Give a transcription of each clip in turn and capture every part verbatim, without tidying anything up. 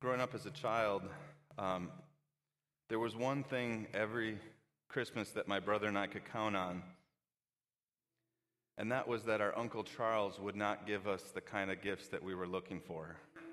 growing up as a child, um, there was one thing every Christmas that my brother and I could count on, and that was that our Uncle Charles would not give us the kind of gifts that we were looking for.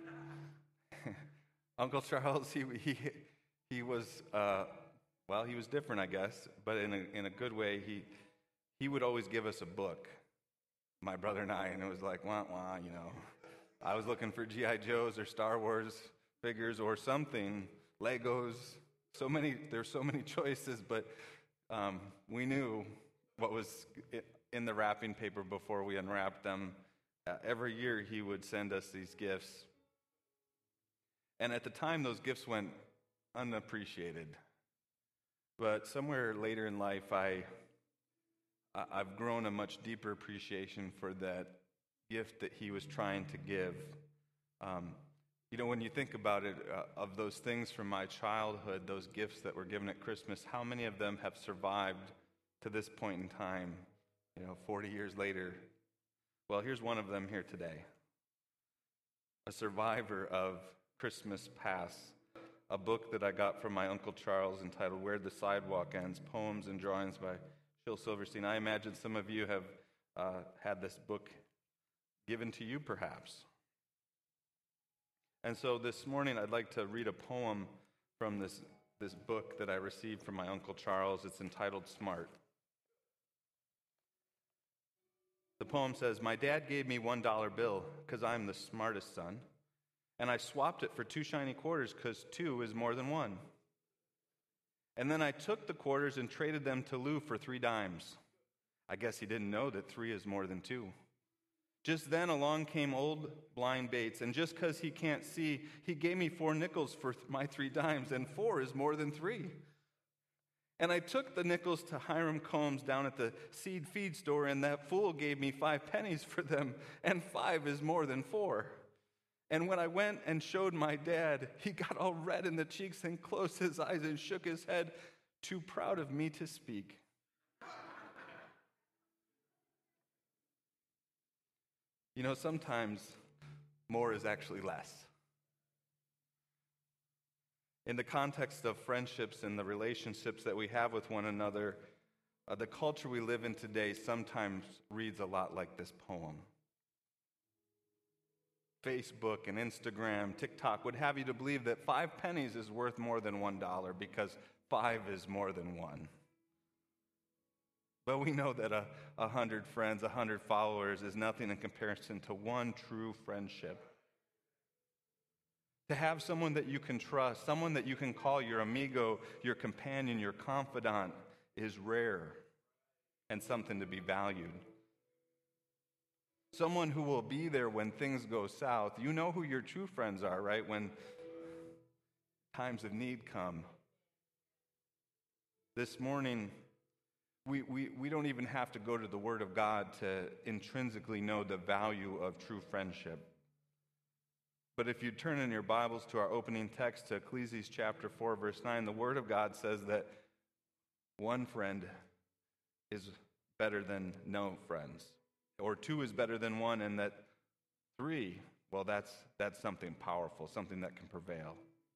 Uncle Charles, he he he was uh, well, he was different, I guess, but in a in a good way. He he would always give us a book, my brother and I, and it was like wah wah, you know. I was looking for G I Joes or Star Wars figures or something, Legos. So many, there's so many choices, but um, we knew what was in the wrapping paper before we unwrapped them. Uh, every year he would send us these gifts. And at the time, those gifts went unappreciated. But somewhere later in life, I, I've grown a much deeper appreciation for that gift that he was trying to give. Um, you know, when you think about it, uh, of those things from my childhood, those gifts that were given at Christmas, how many of them have survived to this point in time, you know, forty years later? Well, here's one of them here today. A survivor of Christmas Past, a book that I got from my Uncle Charles entitled Where the Sidewalk Ends, Poems and Drawings by Shel Silverstein. I imagine some of you have uh, had this book given to you, perhaps. And so this morning I'd like to read a poem from this, this book that I received from my Uncle Charles. It's entitled Smart. The poem says, "My dad gave me one dollar bill because I'm the smartest son, and I swapped it for two shiny quarters because two is more than one. And then I took the quarters and traded them to Lou for three dimes. I guess he didn't know that three is more than two. Just then along came old blind Bates, and just because he can't see, he gave me four nickels for my three dimes, and four is more than three. And I took the nickels to Hiram Combs down at the seed feed store, and that fool gave me five pennies for them, and five is more than four. And when I went and showed my dad, he got all red in the cheeks and closed his eyes and shook his head, too proud of me to speak." You know, sometimes more is actually less. In the context of friendships and the relationships that we have with one another, uh, the culture we live in today sometimes reads a lot like this poem. Facebook and Instagram, TikTok would have you to believe that five pennies is worth more than one dollar because five is more than one. But we know that a, a hundred friends, a hundred followers is nothing in comparison to one true friendship. To have someone that you can trust, someone that you can call your amigo, your companion, your confidant, is rare and something to be valued. Someone who will be there when things go south. You know who your true friends are, right? When times of need come. This morning, we, we, we don't even have to go to the Word of God to intrinsically know the value of true friendship. But if you turn in your Bibles to our opening text, to Ecclesiastes chapter four, verse nine, the Word of God says that one friend is better than no friends. Or two is better than one, and that three, well, that's that's something powerful, something that can prevail.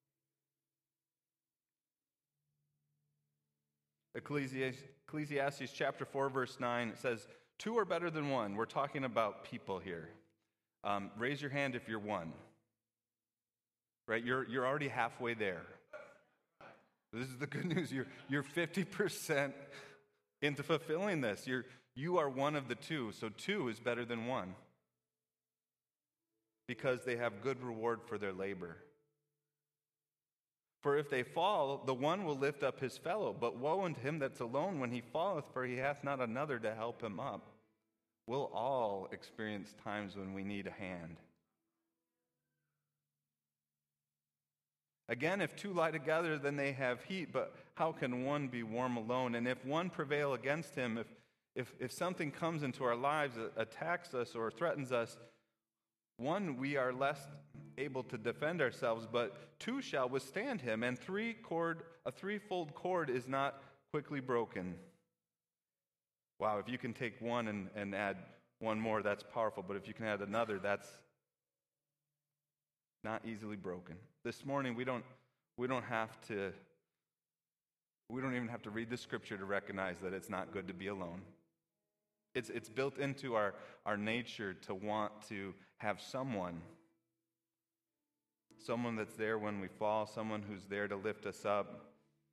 Ecclesiastes, Ecclesiastes chapter four, verse nine, it says, two are better than one. We're talking about people here. Um, raise your hand if you're one. Right? You're you're already halfway there. This is the good news. You're you're fifty percent into fulfilling this. You're You are one of the two, so two is better than one because they have good reward for their labor. For if they fall, the one will lift up his fellow, but woe unto him that's alone when he falleth, for he hath not another to help him up. We'll all experience times when we need a hand. Again, if two lie together, then they have heat, but how can one be warm alone? And if one prevail against him, if If if something comes into our lives, attacks us or threatens us, one, we are less able to defend ourselves, but two shall withstand him, and three cord, a threefold cord is not quickly broken. Wow, if you can take one and, and add one more, that's powerful, but if you can add another, that's not easily broken. This morning, we don't, we don't have to, we don't even have to read the scripture to recognize that it's not good to be alone. It's, it's built into our, our nature to want to have someone, someone that's there when we fall, someone who's there to lift us up.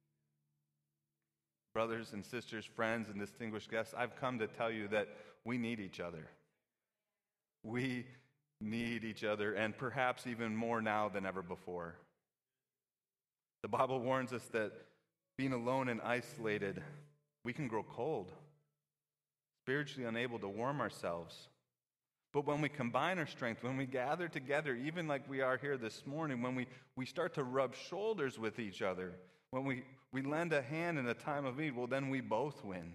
Brothers and sisters, friends, and distinguished guests, I've come to tell you that we need each other. We need each other, and perhaps even more now than ever before. The Bible warns us that being alone and isolated, we can grow cold, spiritually unable to warm ourselves. But when we combine our strength, when we gather together, even like we are here this morning, when we, we start to rub shoulders with each other, when we, we lend a hand in a time of need, well, then we both win.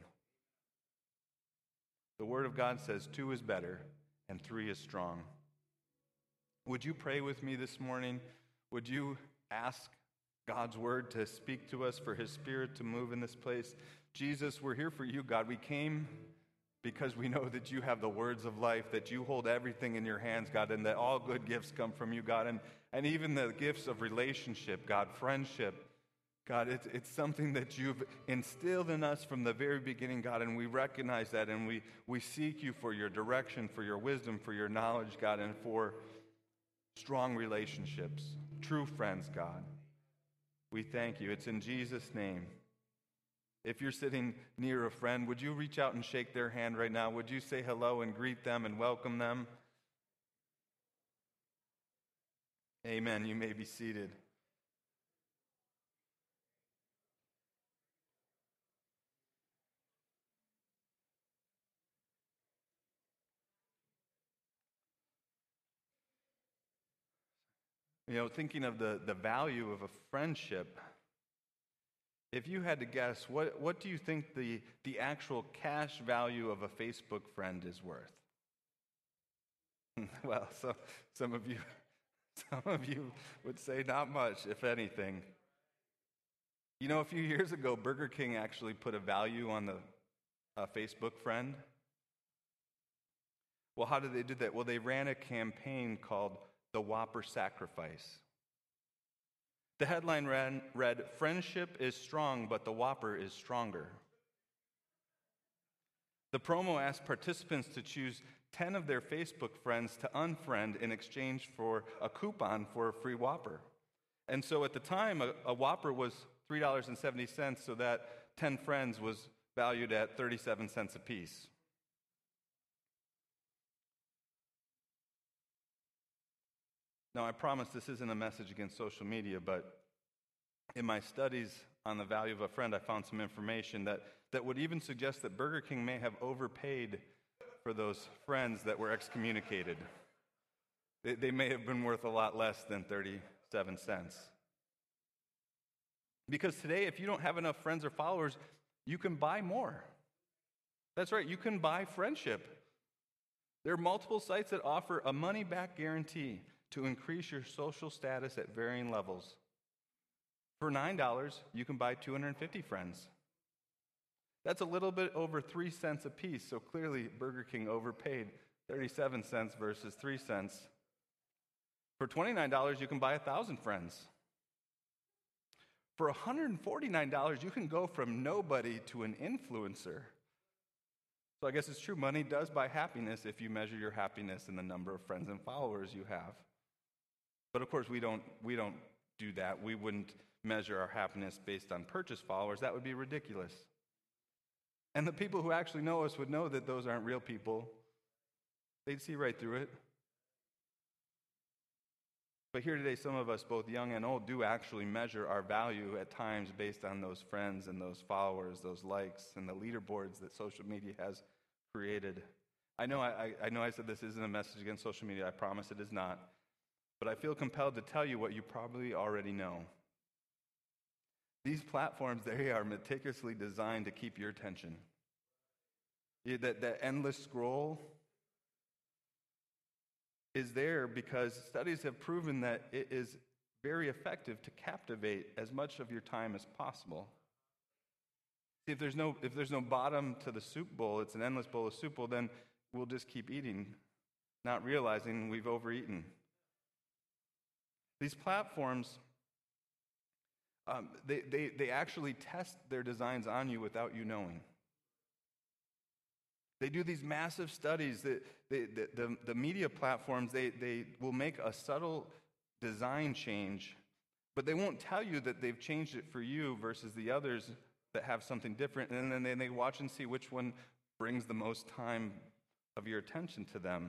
The Word of God says two is better and three is strong. Would you pray with me this morning? Would you ask God's Word to speak to us, for His Spirit to move in this place? Jesus, we're here for you, God. We came because we know that you have the words of life, that you hold everything in your hands, God, and that all good gifts come from you, God, and, and even the gifts of relationship, God, friendship. God, it's, it's something that you've instilled in us from the very beginning, God, and we recognize that, and we, we seek you for your direction, for your wisdom, for your knowledge, God, and for strong relationships, true friends, God. We thank you. It's in Jesus' name. If you're sitting near a friend, would you reach out and shake their hand right now? Would you say hello and greet them and welcome them? Amen. You may be seated. You know, thinking of the, the value of a friendship, if you had to guess, what, what do you think the, the actual cash value of a Facebook friend is worth? Well, so, some of you some of you would say not much, if anything. You know, a few years ago, Burger King actually put a value on the uh, Facebook friend. Well, how did they do that? Well, they ran a campaign called The Whopper Sacrifice. The headline ran, read, "Friendship is strong, but the Whopper is stronger." The promo asked participants to choose ten of their Facebook friends to unfriend in exchange for a coupon for a free Whopper. And so at the time, a, a Whopper was three dollars and seventy cents, so that ten friends was valued at thirty-seven cents apiece. Now, I promise this isn't a message against social media, but in my studies on the value of a friend, I found some information that, that would even suggest that Burger King may have overpaid for those friends that were excommunicated. They, they may have been worth a lot less than thirty-seven cents. Because today, if you don't have enough friends or followers, you can buy more. That's right, you can buy friendship. There are multiple sites that offer a money-back guarantee to increase your social status at varying levels. For nine dollars, you can buy two hundred fifty friends. That's a little bit over three cents a piece, so clearly Burger King overpaid thirty-seven cents versus three cents. For twenty-nine dollars, you can buy one thousand friends. For one hundred forty-nine dollars, you can go from nobody to an influencer. So I guess it's true, money does buy happiness if you measure your happiness in the number of friends and followers you have. But of course, we don't we don't do that. We wouldn't measure our happiness based on purchase followers. That would be ridiculous. And the people who actually know us would know that those aren't real people. They'd see right through it. But here today, some of us, both young and old, do actually measure our value at times based on those friends and those followers, those likes, and the leaderboards that social media has created. I know I, I know I said this isn't a message against social media. I promise it is not. But I feel compelled to tell you what you probably already know. These platforms, they are meticulously designed to keep your attention. Yeah, that, that endless scroll is there because studies have proven that it is very effective to captivate as much of your time as possible. See, if there's no if there's no bottom to the soup bowl, it's an endless bowl of soup, well, then we'll just keep eating, not realizing we've overeaten. These platforms, um, they, they, they actually test their designs on you without you knowing. They do these massive studies. That they, the, the, the media platforms, they, they will make a subtle design change, but they won't tell you that they've changed it for you versus the others that have something different. And then they, they watch and see which one brings the most time of your attention to them.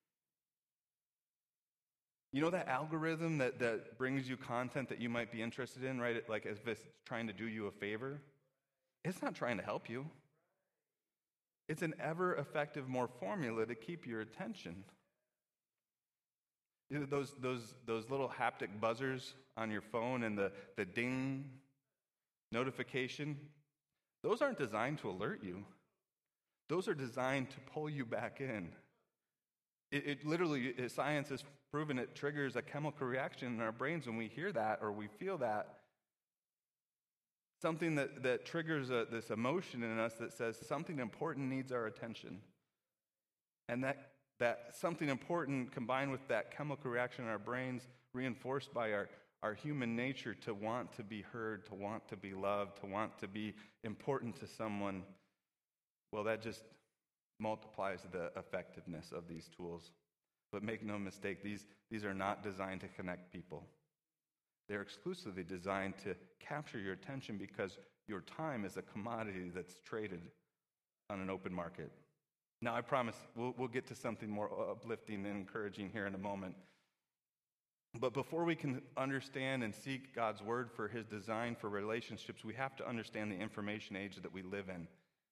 You know that algorithm that, that brings you content that you might be interested in, right? Like as if it's trying to do you a favor. It's not trying to help you. It's an ever-effective more formula to keep your attention. You know, those, those, those little haptic buzzers on your phone and the, the ding notification, those aren't designed to alert you. Those are designed to pull you back in. It, it literally, it, science has proven it triggers a chemical reaction in our brains when we hear that or we feel that. Something that, that triggers a, this emotion in us that says something important needs our attention. And that, that something important combined with that chemical reaction in our brains, reinforced by our, our human nature to want to be heard, to want to be loved, to want to be important to someone, well, that just multiplies the effectiveness of these tools. But make no mistake, these, these are not designed to connect people. They're exclusively designed to capture your attention because your time is a commodity that's traded on an open market. Now, I promise we'll, we'll get to something more uplifting and encouraging here in a moment. But before we can understand and seek God's word for his design for relationships, we have to understand the information age that we live in.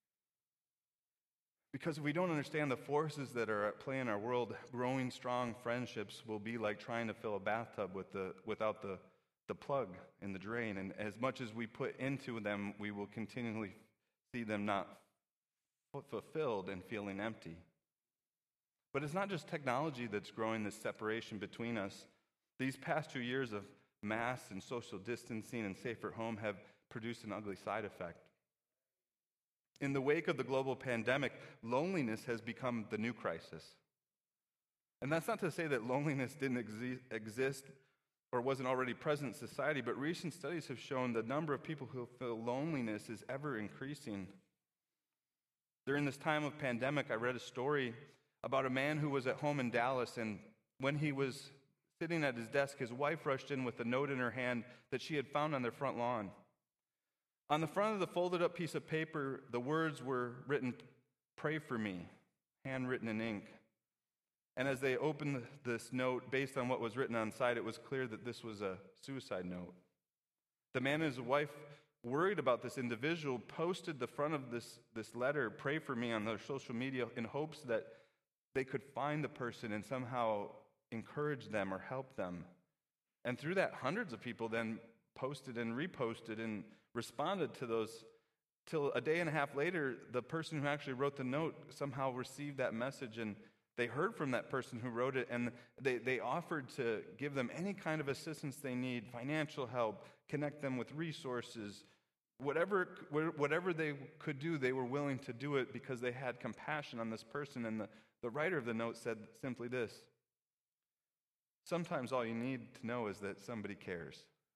Because if we don't understand the forces that are at play in our world, growing strong friendships will be like trying to fill a bathtub with the, without the the plug in the drain, and as much as we put into them, we will continually see them not f- fulfilled and feeling empty. But it's not just technology that's growing this separation between us. These past two years of mass and social distancing and safer at home have produced an ugly side effect. In the wake of the global pandemic, loneliness has become the new crisis. And that's not to say that loneliness didn't exi- exist or wasn't already present in society, but recent studies have shown the number of people who feel loneliness is ever increasing. During this time of pandemic, I read a story about a man who was at home in Dallas, and when he was sitting at his desk, his wife rushed in with a note in her hand that she had found on their front lawn. On the front of the folded up piece of paper, the words were written, "Pray for me," handwritten in ink. And as they opened this note, based on what was written on the side, it was clear that this was a suicide note. The man and his wife, worried about this individual, posted the front of this, this letter, "Pray for me," on their social media in hopes that they could find the person and somehow encourage them or help them. And through that, hundreds of people then posted and reposted and responded to those. Till a day and a half later, the person who actually wrote the note somehow received that message, and they heard from that person who wrote it, and they, they offered to give them any kind of assistance they need, financial help, connect them with resources, whatever, whatever they could do, they were willing to do it because they had compassion on this person. And the, the writer of the note said simply this: sometimes all you need to know is that somebody cares.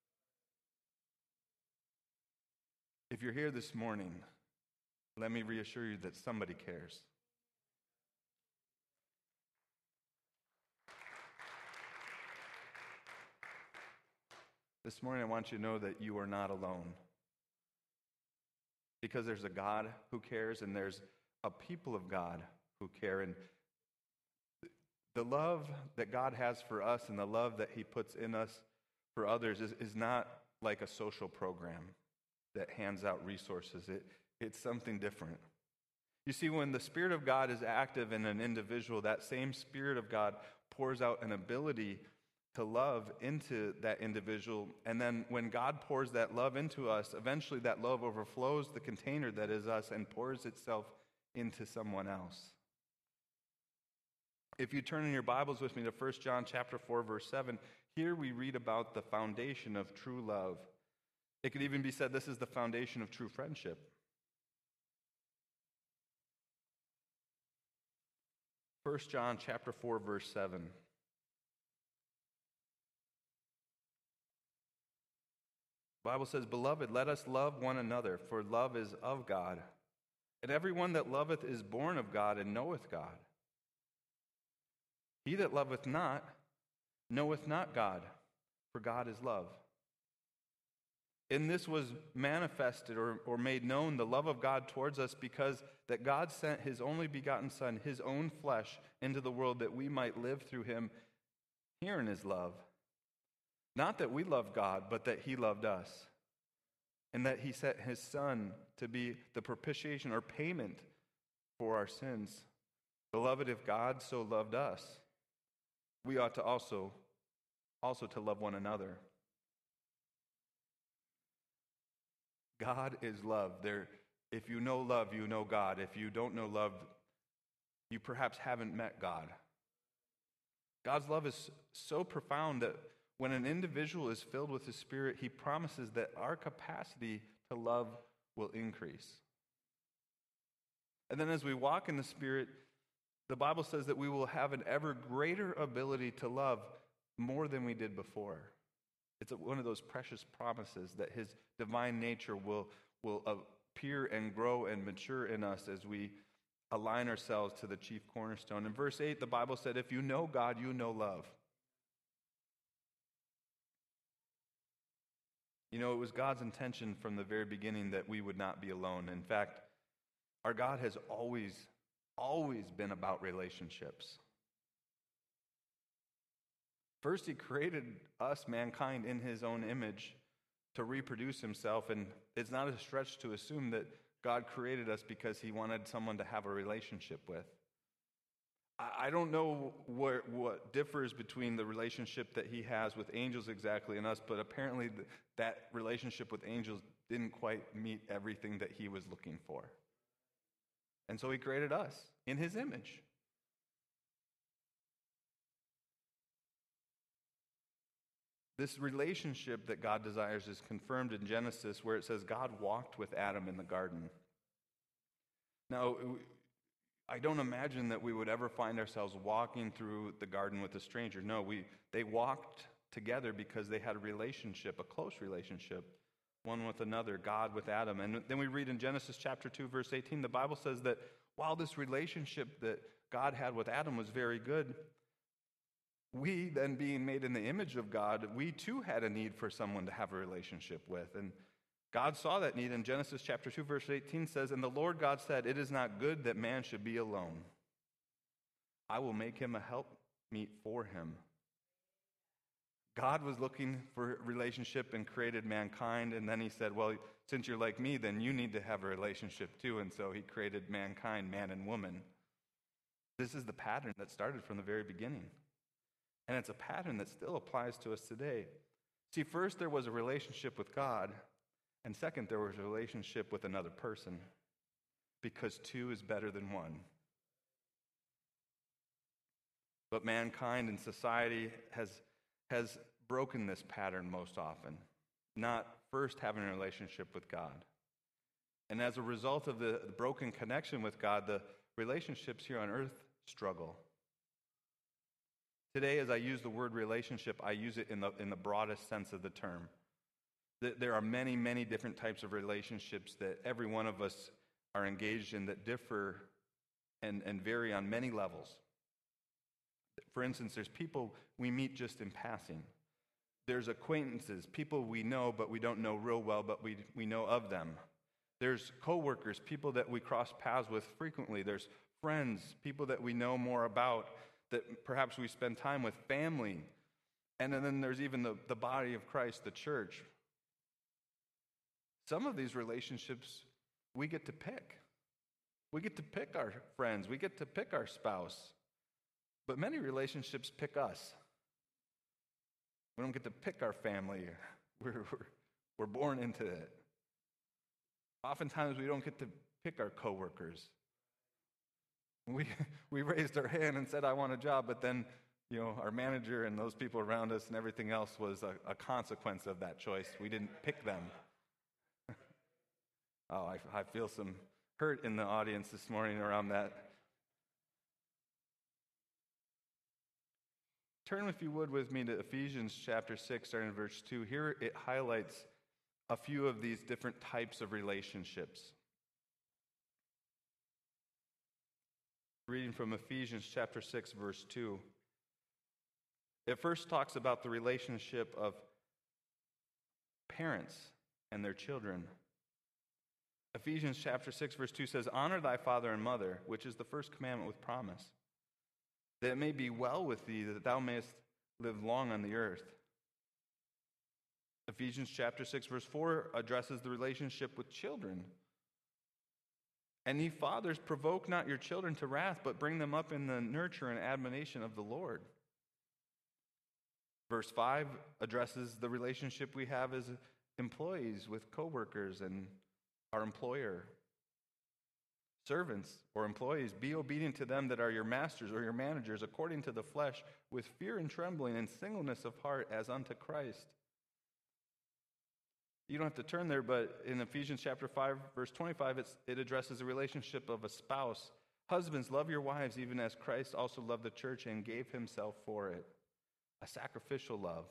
If you're here this morning, let me reassure you that somebody cares. This morning, I want you to know that you are not alone. Because there's a God who cares, and there's a people of God who care. And the love that God has for us and the love that he puts in us for others is, is not like a social program that hands out resources. It, it's something different. You see, when the Spirit of God is active in an individual, that same Spirit of God pours out an ability to love into that individual. And then when God pours that love into us, eventually that love overflows the container that is us and pours itself into someone else. If you turn in your Bibles with me to First John chapter four, verse seven, here we read about the foundation of true love. It could even be said this is the foundation of true friendship. First John chapter four, verse seven. The Bible says, "Beloved, let us love one another, for love is of God. And everyone that loveth is born of God and knoweth God. He that loveth not knoweth not God, for God is love. In this was manifested or, or made known the love of God towards us, because that God sent his only begotten Son, his own flesh, into the world that we might live through him. Herein is love. Not that we love God, but that he loved us, and that he sent his Son to be the propitiation or payment for our sins. Beloved, if God so loved us, we ought to also, also to love one another." God is love. There, if you know love, you know God. If you don't know love, you perhaps haven't met God. God's love is so profound that when an individual is filled with his Spirit, he promises that our capacity to love will increase. And then as we walk in the Spirit, the Bible says that we will have an ever greater ability to love more than we did before. It's one of those precious promises that his divine nature will, will appear and grow and mature in us as we align ourselves to the chief cornerstone. In verse eight, the Bible said, "If you know God, you know love." You know, it was God's intention from the very beginning that we would not be alone. In fact, our God has always, always been about relationships. First, he created us, mankind, in his own image to reproduce himself, and it's not a stretch to assume that God created us because he wanted someone to have a relationship with. I don't know what, what differs between the relationship that he has with angels exactly and us, but apparently th- that relationship with angels didn't quite meet everything that he was looking for. And so he created us in his image. This relationship that God desires is confirmed in Genesis, where it says God walked with Adam in the garden. Now, I don't imagine that we would ever find ourselves walking through the garden with a stranger. No, we they walked together because they had a relationship, a close relationship, one with another, God with Adam. And then we read in Genesis chapter two, verse eighteen, the Bible says that while this relationship that God had with Adam was very good, we, then being made in the image of God, we too had a need for someone to have a relationship with. And God saw that need, and Genesis chapter two, verse eighteen says, "And the Lord God said, it is not good that man should be alone. I will make him a helpmeet for him." God was looking for a relationship and created mankind, and then he said, well, since you're like me, then you need to have a relationship too. And so he created mankind, man and woman. This is the pattern that started from the very beginning. And it's a pattern that still applies to us today. See, first there was a relationship with God, and second there was a relationship with another person, because two is better than one. But mankind and society has, has broken this pattern most often, not first having a relationship with God. And as a result of the broken connection with God, the relationships here on earth struggle. Today, as I use the word relationship, I use it in the in the broadest sense of the term. There are many, many different types of relationships that every one of us are engaged in that differ and, and vary on many levels. For instance, there's people we meet just in passing. There's acquaintances, people we know but we don't know real well, but we, we know of them. There's coworkers, people that we cross paths with frequently. There's friends, people that we know more about, that perhaps we spend time with, family. And then there's even the, the body of Christ, the church. Some of these relationships we get to pick. We get to pick our friends. We get to pick our spouse. But many relationships pick us. We don't get to pick our family. We're, we're, we're born into it. Oftentimes we don't get to pick our coworkers. We we raised our hand and said, I want a job, but then, you know, our manager and those people around us and everything else was a, a consequence of that choice. We didn't pick them. oh, I, I feel some hurt in the audience this morning around that. Turn, if you would, with me to Ephesians chapter six, starting in verse two. Here it highlights a few of these different types of relationships. Reading from Ephesians chapter six, verse two. It first talks about the relationship of parents and their children. Ephesians chapter six, verse two says, "Honor thy father and mother, which is the first commandment with promise, that it may be well with thee, that thou mayest live long on the earth." Ephesians chapter six, verse four addresses the relationship with children. "And ye fathers, provoke not your children to wrath, but bring them up in the nurture and admonition of the Lord." Verse five addresses the relationship we have as employees with coworkers and our employer. "Servants or employees, be obedient to them that are your masters or your managers, according to the flesh, with fear and trembling and singleness of heart, as unto Christ." You don't have to turn there, but in Ephesians chapter five, verse twenty-five, it's, it addresses the relationship of a spouse. "Husbands, love your wives, even as Christ also loved the church and gave himself for it." A sacrificial love.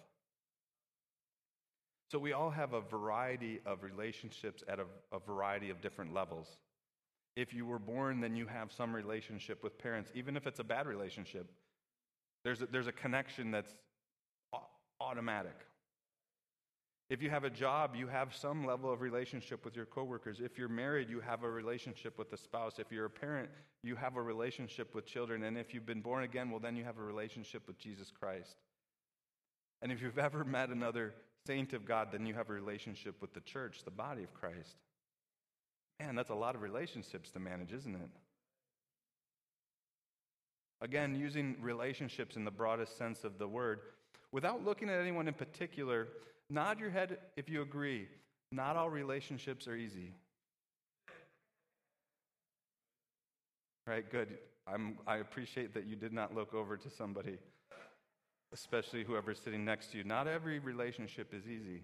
So we all have a variety of relationships at a, a variety of different levels. If you were born, then you have some relationship with parents, even if it's a bad relationship. There's a, there's a connection that's automatic. If you have a job, you have some level of relationship with your coworkers. If you're married, you have a relationship with a spouse. If you're a parent, you have a relationship with children. And if you've been born again, well, then you have a relationship with Jesus Christ. And if you've ever met another saint of God, then you have a relationship with the church, the body of Christ. Man, that's a lot of relationships to manage, isn't it? Again, using relationships in the broadest sense of the word, without looking at anyone in particular, nod your head if you agree. Not all relationships are easy. Right, good. I'm, I appreciate that you did not look over to somebody, especially whoever's sitting next to you. Not every relationship is easy.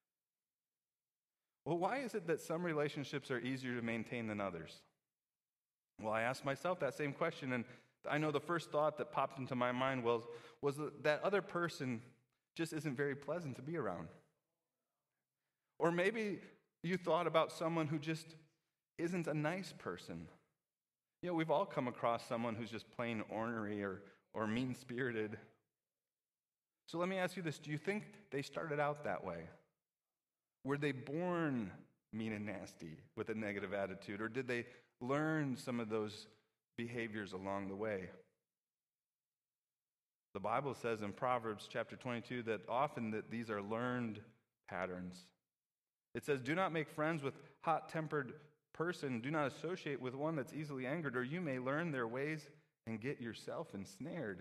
Well, why is it that some relationships are easier to maintain than others? Well, I asked myself that same question, and I know the first thought that popped into my mind was, was that that other person just isn't very pleasant to be around. Or maybe you thought about someone who just isn't a nice person. You know, we've all come across someone who's just plain ornery or, or mean-spirited. So let me ask you this. Do you think they started out that way? Were they born mean and nasty with a negative attitude? Or did they learn some of those behaviors along the way? The Bible says in Proverbs chapter twenty-two that often that these are learned patterns. It says, "Do not make friends with hot-tempered person. Do not associate with one that's easily angered, or you may learn their ways and get yourself ensnared."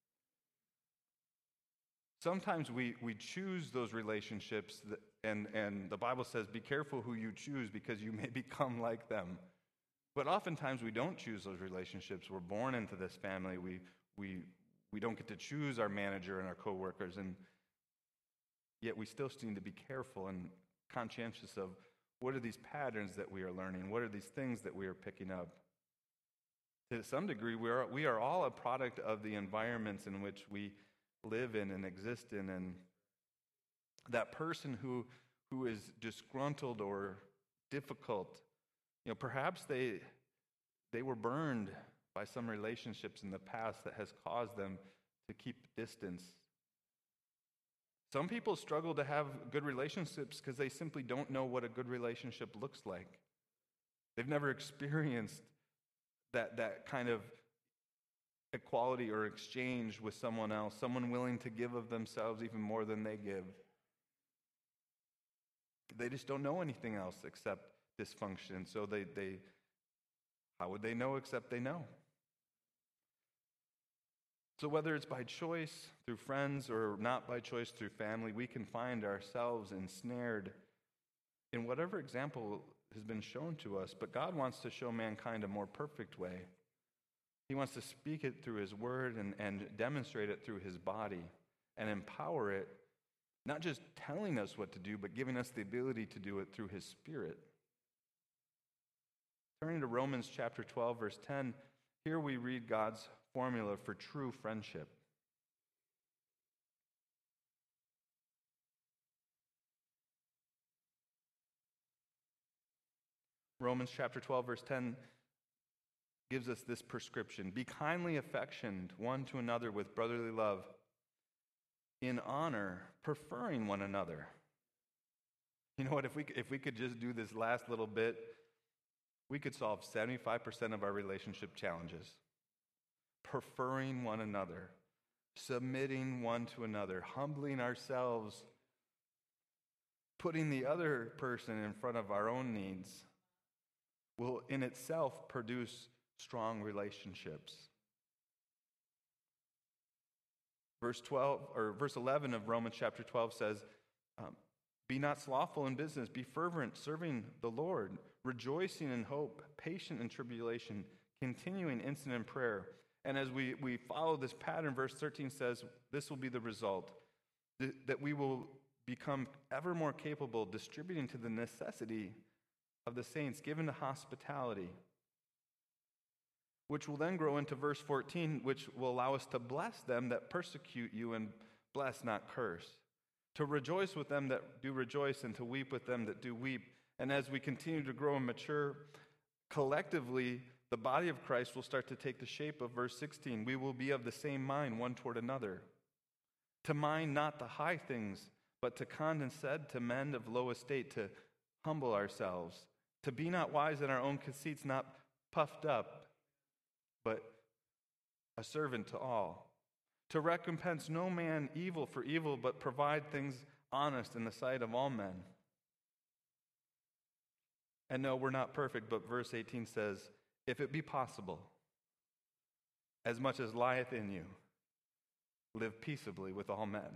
Sometimes we, we choose those relationships, that, and, and the Bible says, "Be careful who you choose because you may become like them." But oftentimes we don't choose those relationships. We're born into this family. We we we don't get to choose our manager and our coworkers, and yet we still seem to be careful and conscientious of what are these patterns that we are learning? What are these things that we are picking up? To some degree, we are we are all a product of the environments in which we live in and exist in, and that person who who is disgruntled or difficult, you know, perhaps they they were burned by some relationships in the past that has caused them to keep distance. Some people struggle to have good relationships because they simply don't know what a good relationship looks like. They've never experienced that that kind of equality or exchange with someone else, someone willing to give of themselves even more than they give. They just don't know anything else except dysfunction. So they, they how would they know except they know? So whether it's by choice through friends or not by choice through family, we can find ourselves ensnared in whatever example has been shown to us. But God wants to show mankind a more perfect way. He wants to speak it through his word and, and demonstrate it through his body and empower it, not just telling us what to do, but giving us the ability to do it through his Spirit. Turning to Romans chapter twelve, verse ten, here we read God's formula for true friendship. Romans chapter twelve, verse ten gives us this prescription. Be kindly affectioned one to another with brotherly love, in honor, preferring one another. You know what? If we, if we could just do this last little bit, we could solve seventy-five percent of our relationship challenges. Preferring one another, submitting one to another, humbling ourselves, putting the other person in front of our own needs will in itself produce strong relationships. Verse twelve or verse eleven of Romans chapter twelve says, um, be not slothful in business, be fervent, serving the Lord, rejoicing in hope, patient in tribulation, continuing instant in prayer. And as we, we follow this pattern, verse thirteen says, this will be the result, th- that we will become ever more capable, distributing to the necessity of the saints, given to hospitality, which will then grow into verse fourteen, which will allow us to bless them that persecute you and bless, not curse. To rejoice with them that do rejoice and to weep with them that do weep. And as we continue to grow and mature, collectively, the body of Christ will start to take the shape of verse sixteen. We will be of the same mind one toward another. To mind not the high things, but to condescend to men of low estate, to humble ourselves. To be not wise in our own conceits, not puffed up, but a servant to all. To recompense no man evil for evil, but provide things honest in the sight of all men. And no, we're not perfect, but verse eighteen says, if it be possible, as much as lieth in you, live peaceably with all men.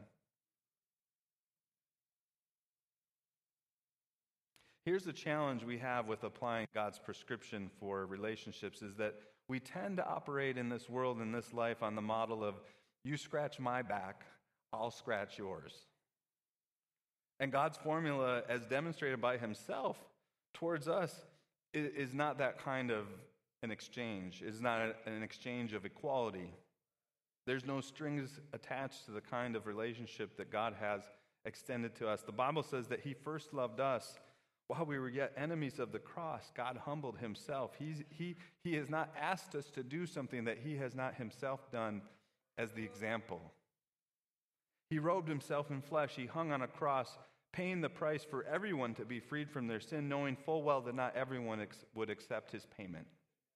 Here's the challenge we have with applying God's prescription for relationships is that we tend to operate in this world, in this life, on the model of, you scratch my back, I'll scratch yours. And God's formula, as demonstrated by himself towards us, is not that kind of an exchange. It's not an exchange of equality. There's no strings attached to the kind of relationship that God has extended to us. The Bible says that he first loved us while we were yet enemies of the cross. God humbled himself. He's, he, he has not asked us to do something that he has not himself done as the example. He robed himself in flesh. He hung on a cross, paying the price for everyone to be freed from their sin, knowing full well that not everyone ex- would accept his payment.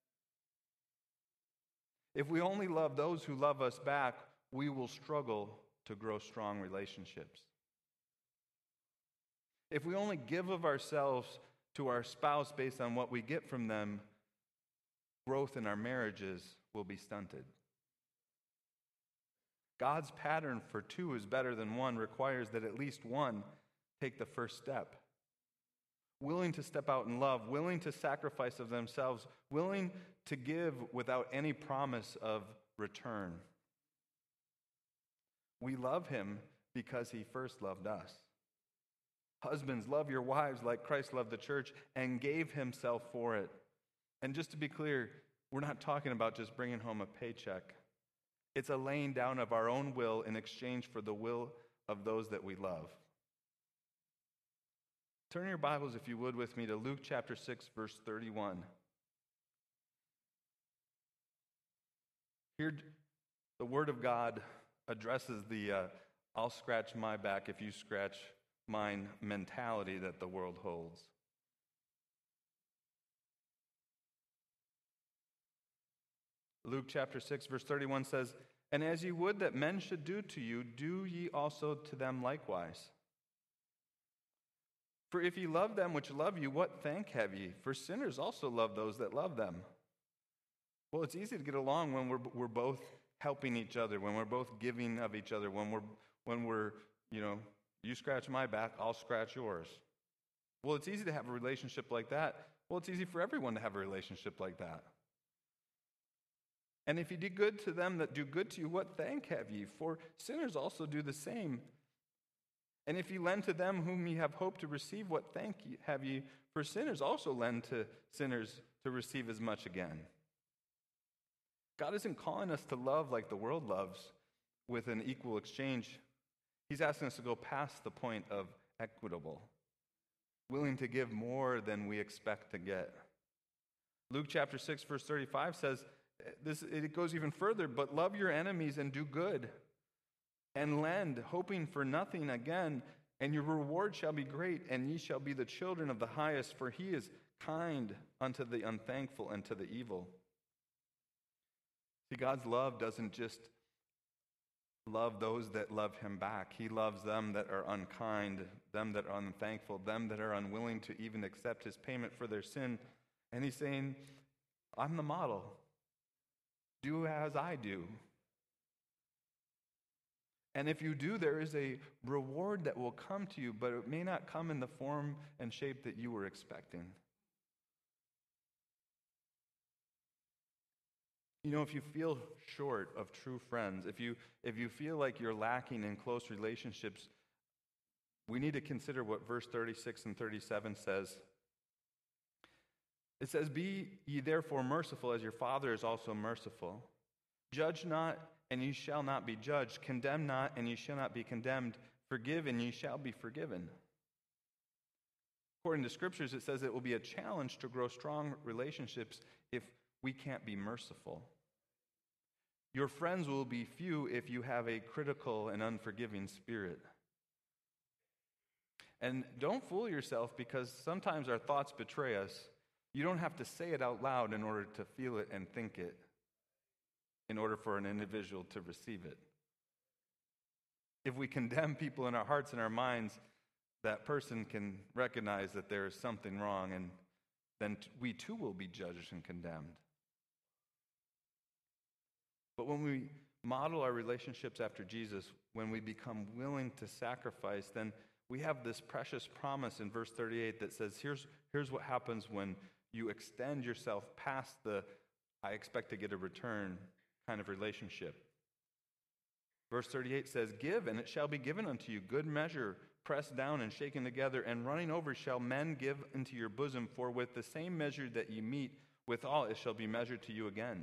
If we only love those who love us back, we will struggle to grow strong relationships. If we only give of ourselves to our spouse based on what we get from them, growth in our marriages will be stunted. God's pattern for two is better than one requires that at least one take the first step. Willing to step out in love, willing to sacrifice of themselves, willing to give without any promise of return. We love him because he first loved us. Husbands, love your wives like Christ loved the church and gave himself for it. And just to be clear, we're not talking about just bringing home a paycheck. It's a laying down of our own will in exchange for the will of those that we love. Turn your Bibles, if you would, with me to Luke chapter six, verse thirty-one. Here, the Word of God addresses the uh, I'll scratch my back if you scratch mine mentality that the world holds. Luke chapter six, verse thirty-one says, and as ye would that men should do to you, do ye also to them likewise. For if ye love them which love you, what thank have ye? For sinners also love those that love them. Well, it's easy to get along when we're we're both helping each other, when we're both giving of each other, when we're when we're, you know, you scratch my back, I'll scratch yours. Well, it's easy to have a relationship like that. Well, it's easy for everyone to have a relationship like that. And if you do good to them that do good to you, what thank have ye? For sinners also do the same. And if you lend to them whom ye have hoped to receive, what thank ye have ye? For sinners also lend to sinners to receive as much again. God isn't calling us to love like the world loves with an equal exchange. He's asking us to go past the point of equitable. willing to give more than we expect to get. Luke chapter six, verse thirty-five says, this, it goes even further, but love your enemies and do good, and lend, hoping for nothing again, and your reward shall be great, and ye shall be the children of the highest, for he is kind unto the unthankful and to the evil. See, God's love doesn't just love those that love him back. He loves them that are unkind, them that are unthankful, them that are unwilling to even accept his payment for their sin. And he's saying, I'm the model. Do as I do. And if you do, there is a reward that will come to you, but it may not come in the form and shape that you were expecting. You know, if you feel short of true friends, if you if you feel like you're lacking in close relationships, we need to consider what verse thirty-six and thirty-seven says. It says, be ye therefore merciful, as your Father is also merciful. Judge not, and ye shall not be judged. Condemn not, and ye shall not be condemned. Forgive, and ye shall be forgiven. According to Scriptures, it says it will be a challenge to grow strong relationships if we can't be merciful. Your friends will be few if you have a critical and unforgiving spirit. And don't fool yourself, because sometimes our thoughts betray us. You don't have to say it out loud in order to feel it and think it, in order for an individual to receive it. If we condemn people in our hearts and our minds, that person can recognize that there is something wrong, and then we too will be judged and condemned. But when we model our relationships after Jesus, when we become willing to sacrifice, then we have this precious promise in verse thirty-eight that says, here's, here's what happens when you extend yourself past the I expect to get a return kind of relationship. Verse thirty-eight says, give, and it shall be given unto you, good measure, pressed down and shaken together, and running over shall men give into your bosom, for with the same measure that ye meet withal, it shall be measured to you again.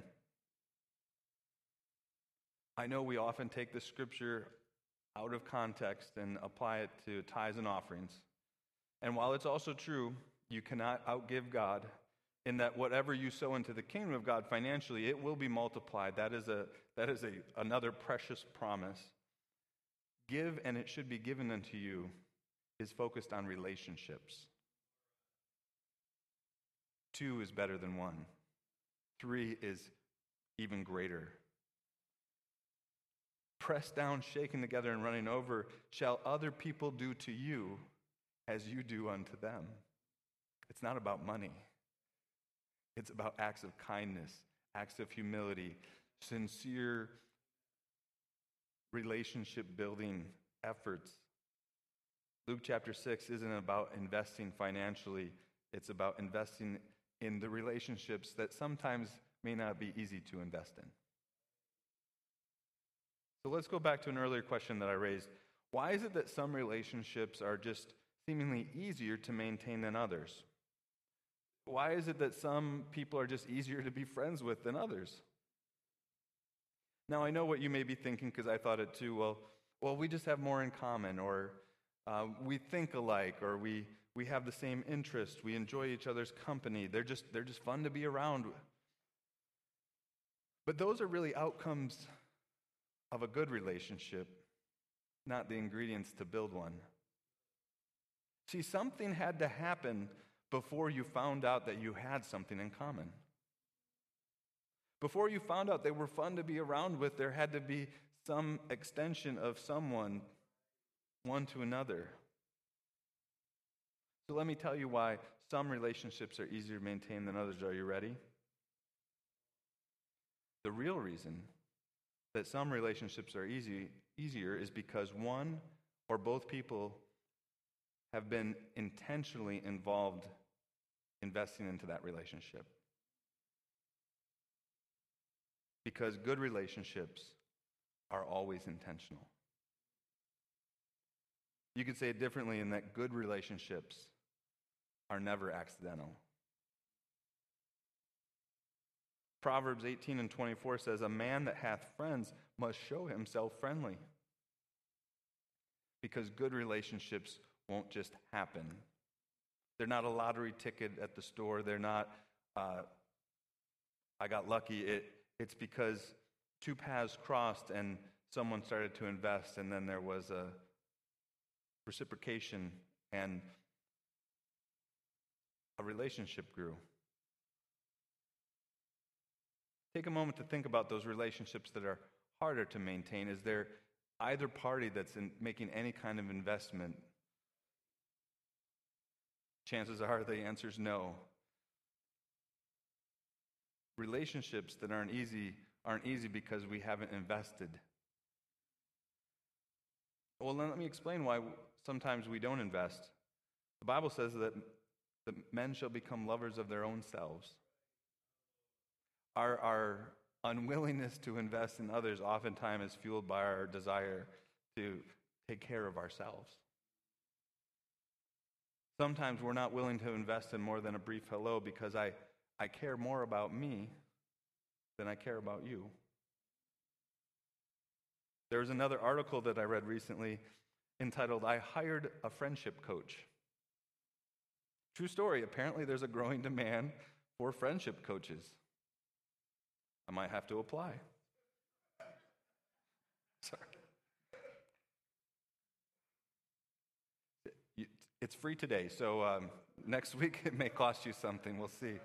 I know we often take the scripture out of context and apply it to tithes and offerings. And while it's also true, you cannot outgive God, in that whatever you sow into the kingdom of God financially, it will be multiplied. That is a that is a another precious promise. Give, and it should be given unto you, is focused on relationships. Two is better than one. Three is even greater. Pressed down, shaken together, and running over, shall other people do to you as you do unto them. It's not about money. It's about acts of kindness, acts of humility, sincere relationship-building efforts. Luke chapter six isn't about investing financially. It's about investing in the relationships that sometimes may not be easy to invest in. So let's go back to an earlier question that I raised. Why is it that some relationships are just seemingly easier to maintain than others? Why is it that some people are just easier to be friends with than others? Now, I know what you may be thinking, because I thought it too. Well, well, we just have more in common, or uh, we think alike, or we we have the same interests. We enjoy each other's company. They're just they're just fun to be around. But those are really outcomes of a good relationship, not the ingredients to build one. See, something had to happen before you found out that you had something in common. Before you found out they were fun to be around with, there had to be some extension of someone, one to another. So let me tell you why some relationships are easier to maintain than others. Are you ready? The real reason that some relationships are easy, easier is because one or both people have been intentionally involved investing into that relationship. Because good relationships are always intentional. You could say it differently in that good relationships are never accidental. Proverbs eighteen and twenty-four says, a man that hath friends must show himself friendly. Because good relationships won't just happen. They're not a lottery ticket at the store. They're not, uh, I got lucky. It, it's because two paths crossed and someone started to invest, and then there was a reciprocation and a relationship grew. Take a moment to think about those relationships that are harder to maintain. Is there either party that's in making any kind of investment? Chances are the answer is no. Relationships that aren't easy aren't easy because we haven't invested. Well, then let me explain why sometimes we don't invest. The Bible says that the men shall become lovers of their own selves. Our, our unwillingness to invest in others oftentimes is fueled by our desire to take care of ourselves. Sometimes we're not willing to invest in more than a brief hello because I, I care more about me than I care about you. There was another article that I read recently entitled, "I Hired a Friendship Coach." True story. Apparently there's a growing demand for friendship coaches. I might have to apply. Sorry. It's free today, so um, next week it may cost you something. We'll see.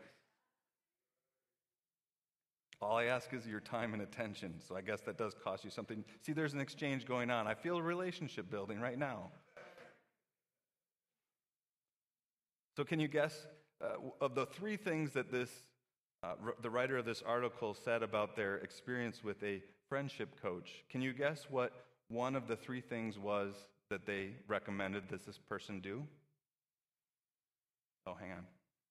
All I ask is your time and attention, so I guess that does cost you something. See, there's an exchange going on. I feel a relationship building right now. So can you guess, uh, of the three things that this, uh, r- the writer of this article said about their experience with a friendship coach, can you guess what one of the three things was that they recommended that this person do? Oh, hang on.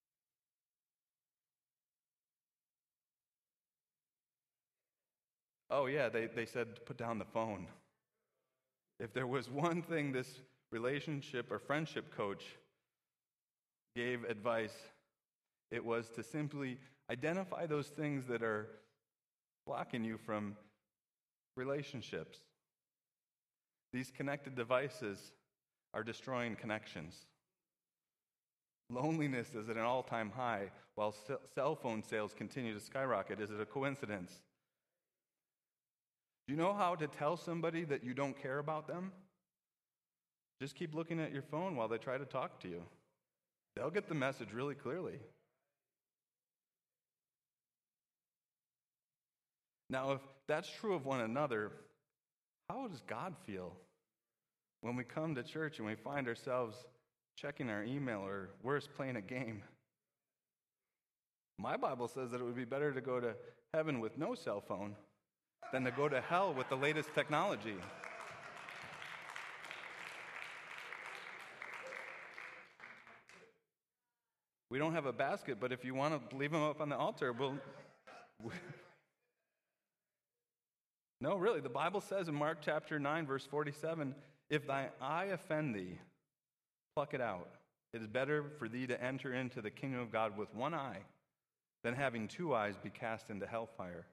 Oh, yeah, they, they said to put down the phone. If there was one thing this relationship or friendship coach gave advice, it was to simply identify those things that are blocking you from relationships. These connected devices are destroying connections. Loneliness is at an all-time high while cell phone sales continue to skyrocket. Is it a coincidence? Do you know how to tell somebody that you don't care about them? Just keep looking at your phone while they try to talk to you. They'll get the message really clearly. Now, if that's true of one another, how does God feel when we come to church and we find ourselves checking our email or worse, playing a game? My Bible says that it would be better to go to heaven with no cell phone than to go to hell with the latest technology. We don't have a basket, but if you want to leave them up on the altar, we'll... we, No, really, the Bible says in Mark chapter nine, verse forty-seven, "If thy eye offend thee, pluck it out. It is better for thee to enter into the kingdom of God with one eye than having two eyes be cast into hellfire."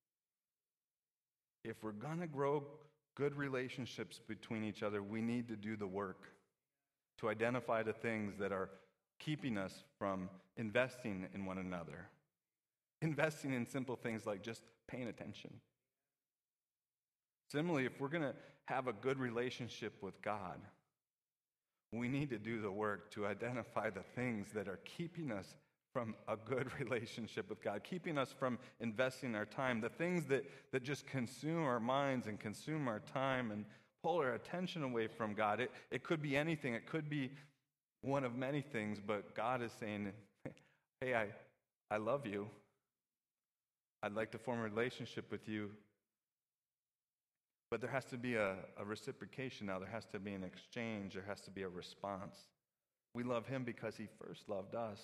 If we're going to grow good relationships between each other, we need to do the work to identify the things that are keeping us from investing in one another. Investing in simple things like just paying attention. Similarly, if we're going to have a good relationship with God, we need to do the work to identify the things that are keeping us from a good relationship with God, keeping us from investing our time, the things that, that just consume our minds and consume our time and pull our attention away from God. It, it could be anything. It could be one of many things, but God is saying, hey, I, I love you. I'd like to form a relationship with you. But there has to be a, a reciprocation now. There has to be an exchange. There has to be a response. We love him because he first loved us.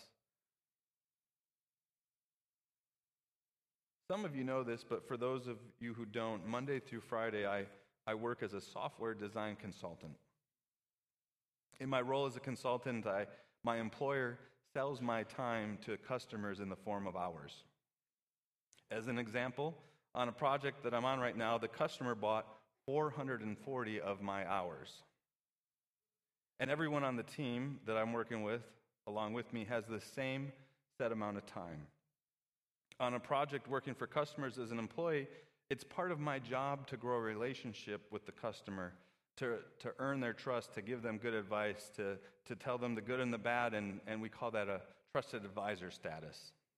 Some of you know this, but for those of you who don't, Monday through Friday, I, I work as a software design consultant. In my role as a consultant, I, my employer sells my time to customers in the form of hours. As an example, on a project that I'm on right now, the customer bought four hundred forty of my hours. And everyone on the team that I'm working with along with me has the same set amount of time. On a project working for customers as an employee, it's part of my job to grow a relationship with the customer, to, to earn their trust, to give them good advice, to, to tell them the good and the bad, and, and we call that a trusted advisor status.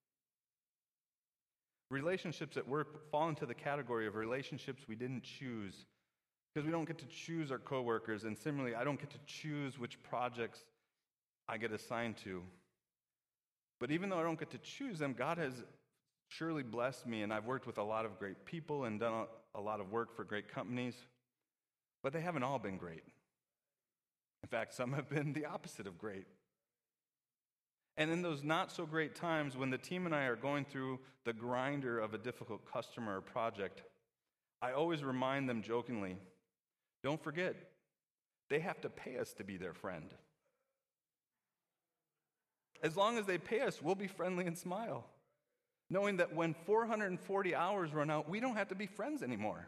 Relationships at work fall into the category of relationships we didn't choose, because we don't get to choose our coworkers, and similarly, I don't get to choose which projects I get assigned to. But even though I don't get to choose them, God has surely blessed me, and I've worked with a lot of great people and done a lot of work for great companies, but they haven't all been great. In fact, some have been the opposite of great. And in those not so great times when the team and I are going through the grinder of a difficult customer or project, I always remind them jokingly, don't forget, they have to pay us to be their friend. As long as they pay us, we'll be friendly and smile, knowing that when four hundred forty hours run out, we don't have to be friends anymore.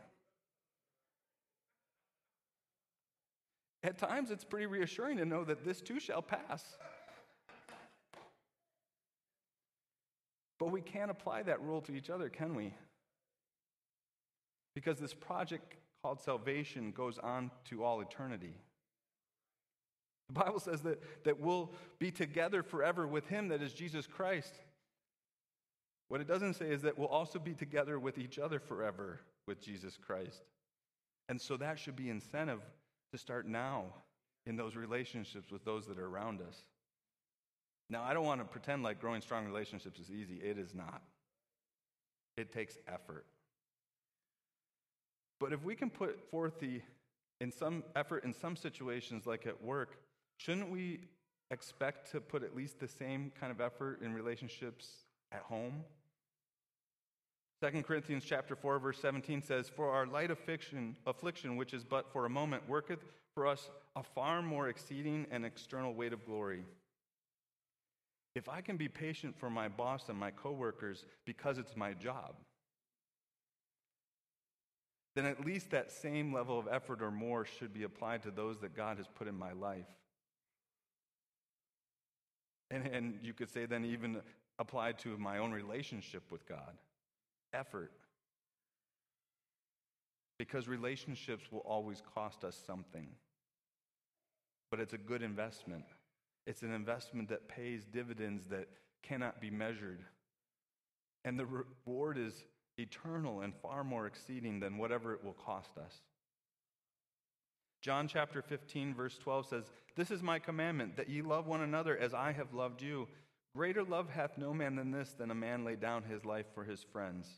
At times, it's pretty reassuring to know that this too shall pass. But we can't apply that rule to each other, can we? Because this project called salvation goes on to all eternity. The Bible says that, that we'll be together forever with Him, that is Jesus Christ. What it doesn't say is that we'll also be together with each other forever with Jesus Christ. And so that should be incentive to start now in those relationships with those that are around us. Now, I don't want to pretend like growing strong relationships is easy. It is not. It takes effort. But if we can put forth the in some effort in some situations, like at work, shouldn't we expect to put at least the same kind of effort in relationships at home? Second Corinthians chapter four, verse seventeen says, "For our light affliction, affliction, which is but for a moment, worketh for us a far more exceeding and external weight of glory." If I can be patient for my boss and my coworkers because it's my job, then at least that same level of effort or more should be applied to those that God has put in my life. And, and you could say then even applied to my own relationship with God. Effort. Because relationships will always cost us something. But it's a good investment. It's an investment that pays dividends that cannot be measured. And the reward is eternal and far more exceeding than whatever it will cost us. John chapter fifteen, verse twelve says, "This is my commandment, that ye love one another as I have loved you. Greater love hath no man than this, than a man lay down his life for his friends."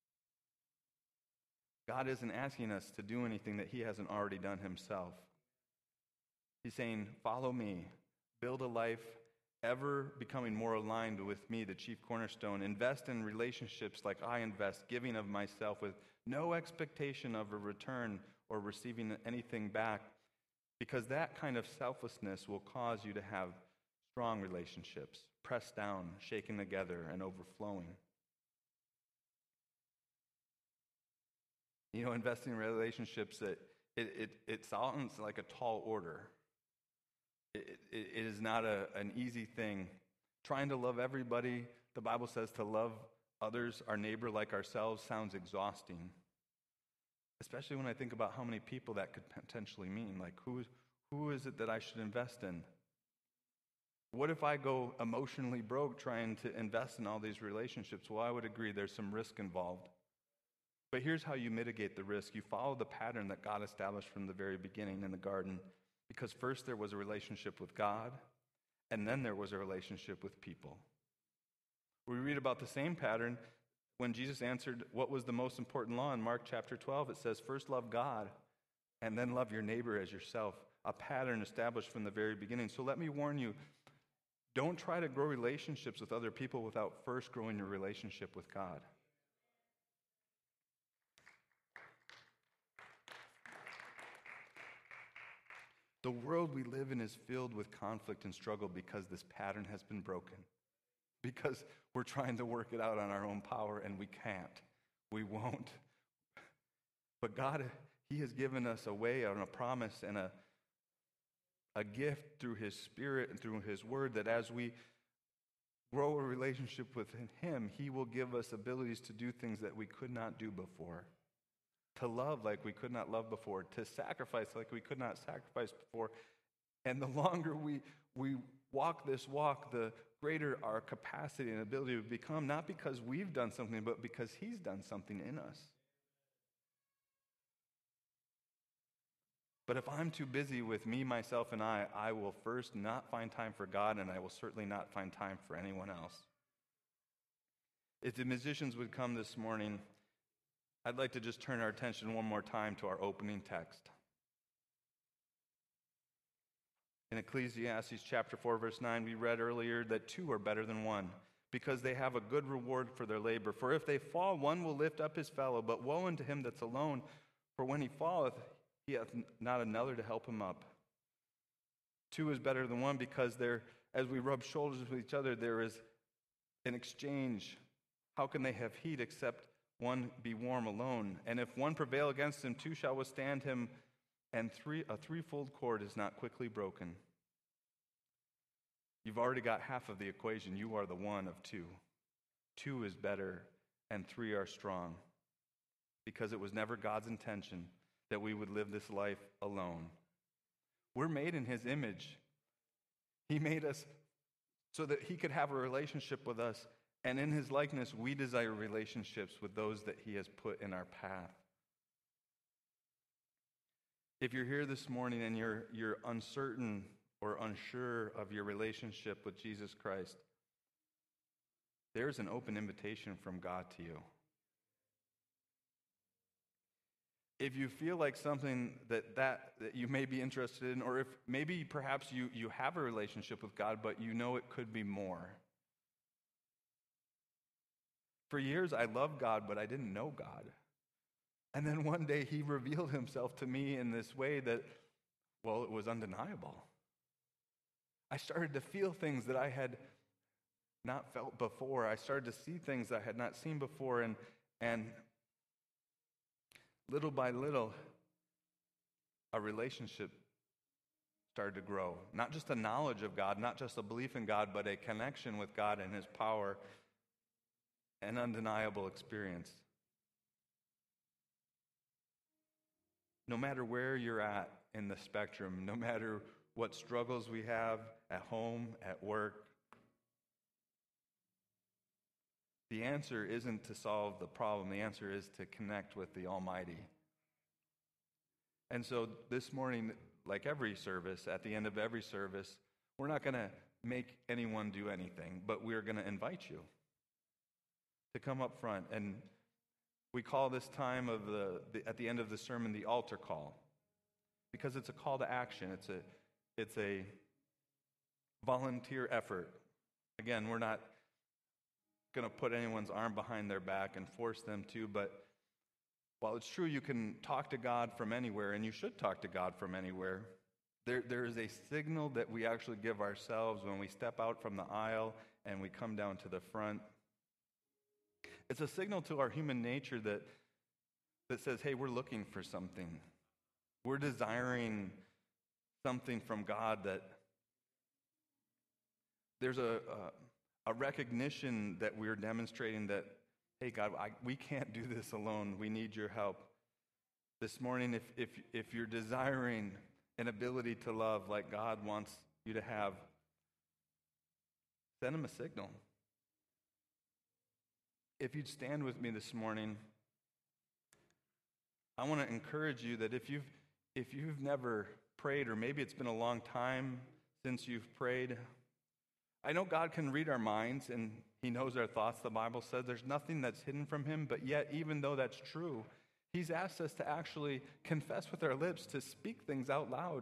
God isn't asking us to do anything that He hasn't already done Himself. He's saying, follow me. Build a life ever becoming more aligned with me, the chief cornerstone. Invest in relationships like I invest, giving of myself with no expectation of a return or receiving anything back, because that kind of selflessness will cause you to have strong relationships, pressed down, shaken together, and overflowing. You know, investing in relationships, it, it, it, it sounds like a tall order. It, it, it is not a, an easy thing. Trying to love everybody, the Bible says to love others, our neighbor like ourselves, sounds exhausting. Especially when I think about how many people that could potentially mean. Like, who, who is it that I should invest in? What if I go emotionally broke trying to invest in all these relationships? Well, I would agree there's some risk involved. But here's how you mitigate the risk. You follow the pattern that God established from the very beginning in the garden. Because first there was a relationship with God, and then there was a relationship with people. We read about the same pattern when Jesus answered what was the most important law in Mark chapter twelve. It says, first love God, and then love your neighbor as yourself. A pattern established from the very beginning. So let me warn you, don't try to grow relationships with other people without first growing your relationship with God. The world we live in is filled with conflict and struggle because this pattern has been broken. Because we're trying to work it out on our own power, and we can't. We won't. But God, He has given us a way and a promise and a, a gift through his Spirit and through his word, that as we grow a relationship with him, he will give us abilities to do things that we could not do before, to love like we could not love before, to sacrifice like we could not sacrifice before. And the longer we we walk this walk, the greater our capacity and ability to become, not because we've done something, but because he's done something in us. But if I'm too busy with me, myself, and I, I will first not find time for God, and I will certainly not find time for anyone else. If the musicians would come this morning, I'd like to just turn our attention one more time to our opening text. In Ecclesiastes chapter four, verse nine, we read earlier that two are better than one, because they have a good reward for their labor. For if they fall, one will lift up his fellow, but woe unto him that's alone, for when he falleth, he hath not another to help him up. Two is better than one, because there, as we rub shoulders with each other, there is an exchange. How can they have heat except one be warm alone? And if one prevail against him, two shall withstand him, and three a threefold cord is not quickly broken. You've already got half of the equation. You are the one of two. Two is better, and three are strong, because it was never God's intention that we would live this life alone. We're made in his image. He made us so that he could have a relationship with us, and in his likeness, we desire relationships with those that he has put in our path. If you're here this morning and you're, you're uncertain or unsure of your relationship with Jesus Christ, there's an open invitation from God to you. If you feel like something that, that, that you may be interested in, or if maybe perhaps you, you have a relationship with God, but you know it could be more. For years, I loved God, but I didn't know God. And then one day, he revealed himself to me in this way that, well, it was undeniable. I started to feel things that I had not felt before. I started to see things I had not seen before, and and little by little, a relationship started to grow. Not just a knowledge of God, not just a belief in God, but a connection with God and his power, an undeniable experience. No matter where you're at in the spectrum, no matter what struggles we have at home, at work, the answer isn't to solve the problem. The answer is to connect with the Almighty. And so this morning, like every service, at the end of every service, we're not going to make anyone do anything, but we're going to invite you to come up front. And we call this time of the, the at the end of the sermon the altar call, because it's a call to action. It's a it's a volunteer effort. Again, we're not going to put anyone's arm behind their back and force them to, but while it's true you can talk to God from anywhere, and you should talk to God from anywhere, there, there is a signal that we actually give ourselves when we step out from the aisle and we come down to the front. It's a signal to our human nature that, that says, hey, we're looking for something. We're desiring something from God, that there's a... a A recognition that we're demonstrating that, hey, God, I, we can't do this alone. We need your help. This morning, if, if, if you're desiring an ability to love like God wants you to have, send him a signal. If you'd stand with me this morning, I want to encourage you that if you've, if you've never prayed, or maybe it's been a long time since you've prayed, I know God can read our minds, and he knows our thoughts. The Bible says there's nothing that's hidden from him, but yet, even though that's true, he's asked us to actually confess with our lips, to speak things out loud.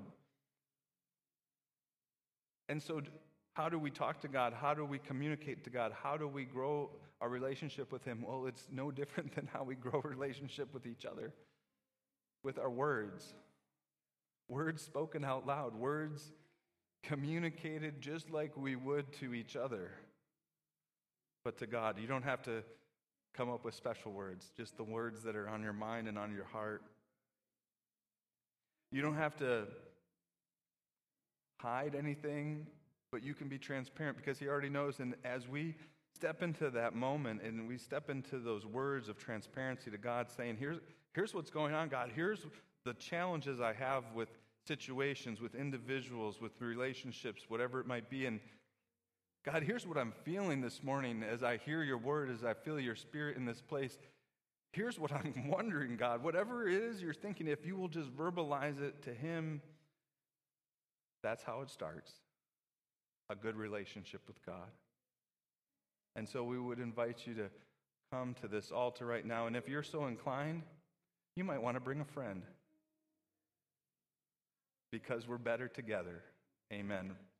And so how do we talk to God? How do we communicate to God? How do we grow our relationship with him? Well, it's no different than how we grow a relationship with each other, with our words. Words spoken out loud, words communicated just like we would to each other, but to God. You don't have to come up with special words, just the words that are on your mind and on your heart. You don't have to hide anything, but you can be transparent because he already knows. And as we step into that moment and we step into those words of transparency to God, saying, here's, here's what's going on, God. Here's the challenges I have with situations, with individuals, with relationships, whatever it might be. And God, here's what I'm feeling this morning as I hear your word, as I feel your spirit in this place. Here's what I'm wondering, God. Whatever it is you're thinking, if you will just verbalize it to him, that's how it starts. A good relationship with God. And so we would invite you to come to this altar right now. And if you're so inclined, you might want to bring a friend. Because we're better together. Amen.